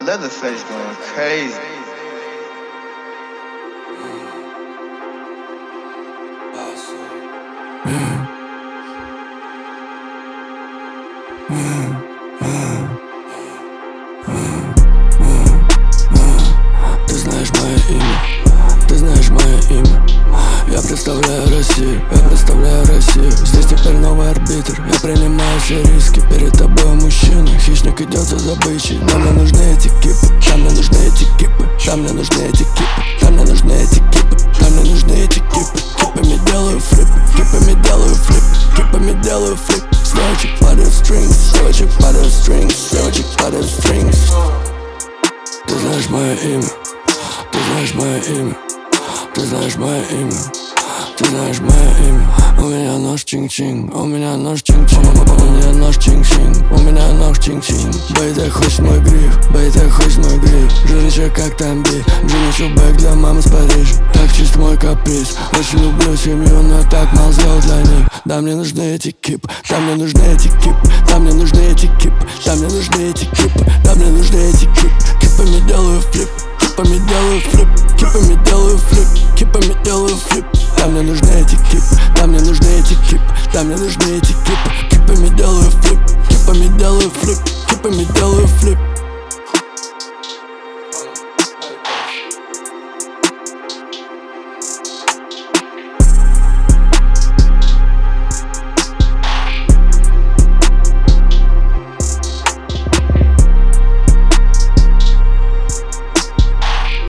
Leatherface going crazy. Ты знаешь мое имя, ты знаешь мое имя. Я представляю Россию, я представляю Россию. Здесь теперь новый арбитр, я принимаю все риски. Перед тобой мужчина, хищник идет за добычей. Нам не нужны эти кипы, там мне нужны эти кипы, там мне нужны эти кипы, там мне нужны эти кипы, там мне нужны эти кипы. Кипами делаю флипы, кипами делаю флипы, кипами делаю флип. С девочек падают стринг, девочек падают стринг, девочек падают стринг. Ты знаешь мое имя, ты знаешь мое имя, ты знаешь мое имя, ты знаешь мое имя. У меня нож чин-чин, у меня нож чин-чин, у меня нож чин-чин, у меня нож чин-чин. Бей, ты хочешь мой гриф, бей, ты хочешь мой гриф. Жилище как тамби, Джимми бэк для мамы с Парижа. Так чист мой каприз, очень люблю семью, но так мало сделал для них. Да мне нужны эти кипы, да мне нужны эти кипы, да мне нужны эти кипы, да мне нужны эти кипы, да мне нужны эти кипы. Кипами делаю флип, кипами делаю флип, кипами делаю флип, кипами делаю флип. Да мне нужны эти кипы, да мне нужны эти кипы, да мне нужны эти кипы.